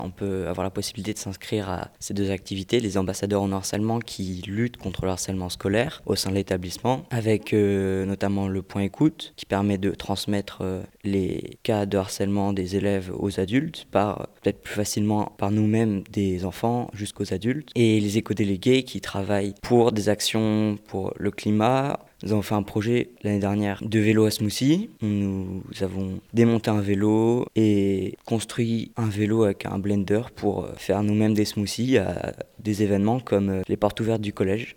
On peut avoir la possibilité de s'inscrire à ces 2 activités, les ambassadeurs en harcèlement qui luttent contre le harcèlement scolaire au sein de l'établissement, avec notamment le point écoute qui permet de transmettre les cas de harcèlement des élèves aux adultes, peut-être plus facilement par nous-mêmes des enfants jusqu'aux adultes, et les éco-délégués qui travaillent pour des actions pour le climat. Nous avons fait un projet l'année dernière de vélo à smoothie. Nous avons démonté un vélo et construit un vélo avec un blender pour faire nous-mêmes des smoothies à des événements comme les portes ouvertes du collège.